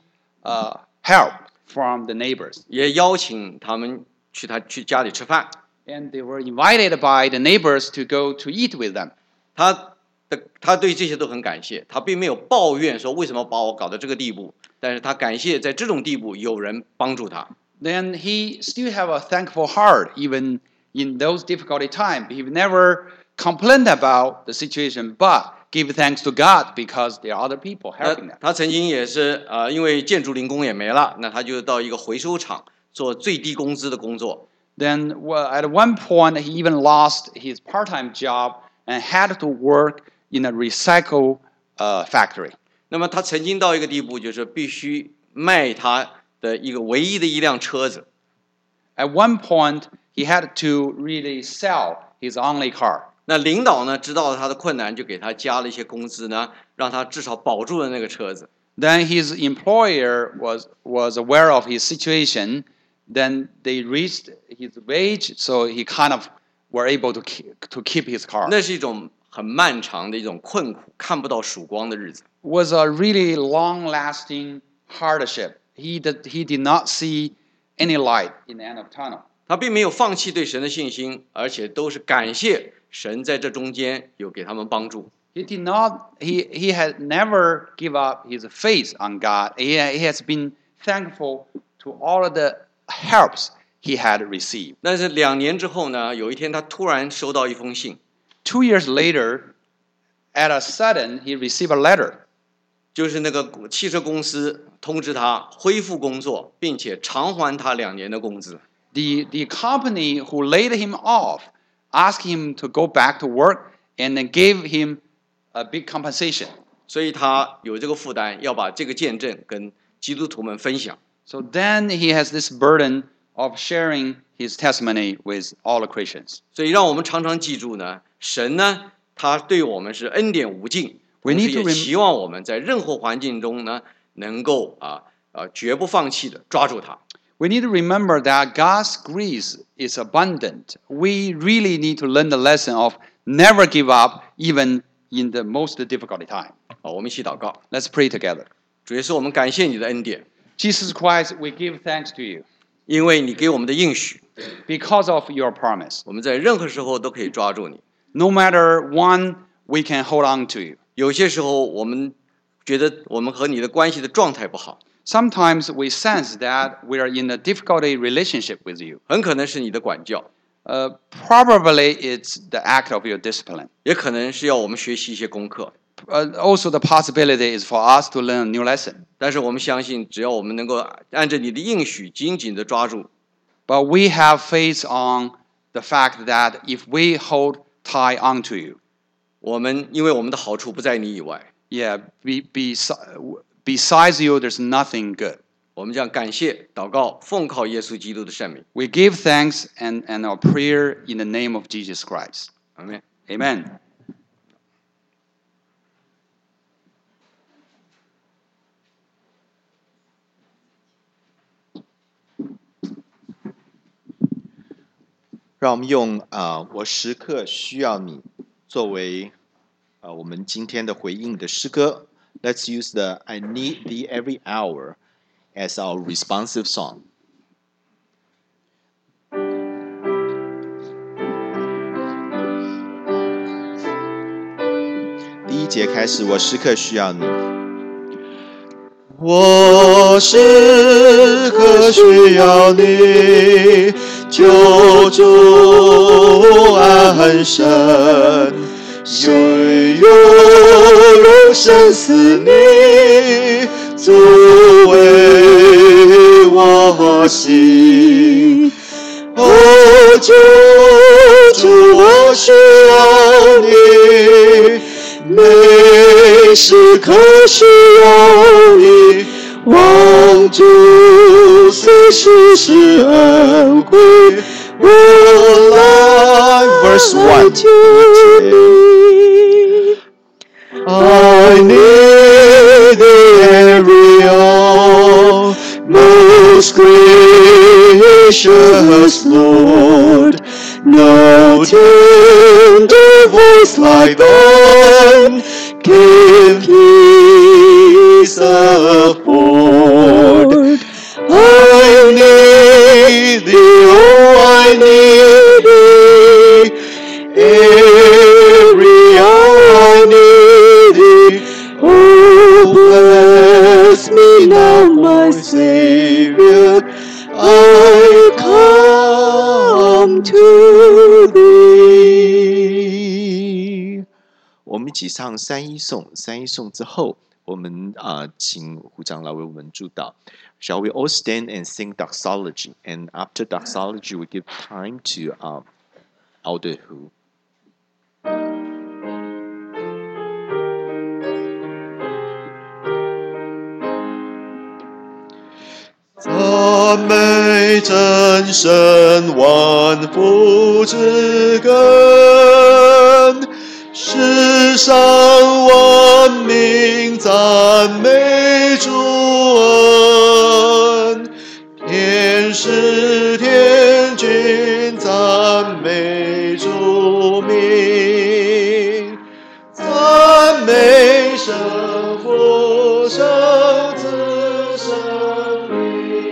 A: help from the neighbors.
B: 也邀请他们去家里吃饭。
A: And they were invited by the neighbors to go to eat with them.
B: 他对这些都很感谢，他并没有抱怨说为什么把我搞到这个地步，但是他感谢在这种地步有人帮助他。
A: Then he still have a thankful heart even in those difficult times. He never complained about the situation, but give thanks to God because there are other people helping them.
B: 他曾经也是因为建筑零工也没了，那他就到一个回收厂做最低工资的工作。
A: Then at one point he even lost his part-time job and had to work in a recycle factory.
B: 那么他曾经到一个地步，就是必须卖他的唯一的一辆车子。
A: At one point he had to really sell his only car.
B: 那领导呢知道了他的困难，就给他加了一些工资呢，让他至少保住了那个车子。
A: Then his employer was aware of his situation. Then they raised his wage, so he kind of were able to keep his car.
B: 那是一种很漫长的一种困苦，看不到曙光的日子。
A: It was a really long-lasting hardship. He did not see any light in the end of tunnel.
B: 他并没有放弃对神的信心，而且都是感谢神在这中间有给他们帮助。
A: He did not. He had never give up his faith on God. He has been thankful to all of the helps he had received.
B: 但是2年之后呢，有一天他突然收到一封信，
A: 2 years later, at a sudden, he received a letter.
B: 就是那个汽车公司通知他恢复工作，并且偿还他2年的工资。
A: The company who laid him off asked him to go back to work and then gave him a big compensation.
B: 所以他有这个负担，要把这个见证跟基督徒们分享。
A: So then he has this burden of sharing his testimony with all the Christians.
B: 所以让我们常常记住呢，神呢，他对我们是恩典无尽，
A: We
B: 同时
A: need to
B: 也希望我们在任何环境中呢，能够绝不放弃的抓住它。
A: We need to remember that God's grace is abundant. We really need to learn the lesson of never give up even in the most difficult time.
B: 好，我们一起祷告。
A: Let's pray together.
B: 主耶稣，我们感谢你的恩典，
A: Jesus Christ, we give thanks to you
B: 因为你给我们的应许，
A: because of your promise.
B: 我们在任何时候都可以抓住你。
A: No matter when, we can hold on to you.
B: 有些时候我们觉得我们和你的关系的状态不好，
A: Sometimes we sense that we are in a difficult relationship with you.
B: 很可能是你的管教，
A: Probably it's the act of your discipline.
B: 也可能是要我们学习一些功课。
A: Also, the possibility is for us to learn a new lesson.
B: 但是我们相信，只要我们能够按着你的应许紧紧地抓住，
A: But we have faith on the fact that if we hold tight onto you,
B: 因为我们的好处不在你以外，
A: yeah, besides you, there's nothing good.
B: 我们将感谢、祷告，奉靠耶稣基督的圣名。
A: We give thanks and our prayer in the name of Jesus Christ.
B: 阿们。
A: Amen.
C: 让我们用我时刻需要你作为我们今天的回应的诗歌。Let's use the I Need Thee Every Hour as our responsive song. 第一节开始，我时刻需要你。我时刻需要你，救主安身，永生死你，作为我心。哦，救主，我需要你。每时刻需要你，望主随时是恩惠，我来 Verse 1 I need thee every hour, most gracious Lord. No tender voice like thine can peace afford. I need thee, oh, I need thee. Every hour I need thee. Oh, bless me now, my Savior. I come to thee. 我们一起唱三一颂，三一颂之后，我们请胡长老为我们祝祷。Shall we all stand and sing doxology? And after doxology, we give time to Elder Hu. 赞美真神万福之根，世上万民赞美主恩，天使天君赞美主名，赞美圣父圣子圣灵。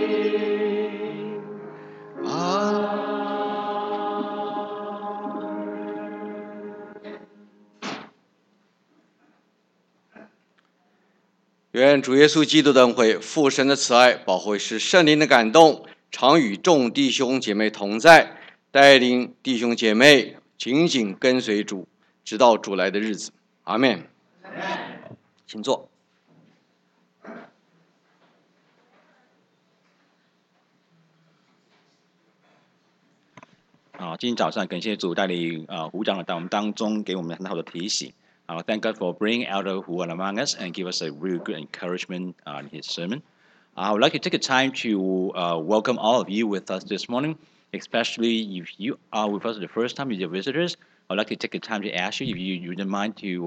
B: 愿主耶稣基督的恩惠、父神的慈爱、保惠师圣灵的感动，常与众弟兄姐妹同在，带领弟兄姐妹紧紧跟随主，直到主来的日子。阿们。请坐。
D: 今天早上感谢主带领胡长老到我们当中，给我们很好的提醒。Thank God for bringing Elder Hu among us and give us a really good encouragement in his sermon. I would like to take a time to welcome all of you with us this morning, especially if you are with us the first time, you're visitors. I would like to take a time to ask you if you wouldn't mind to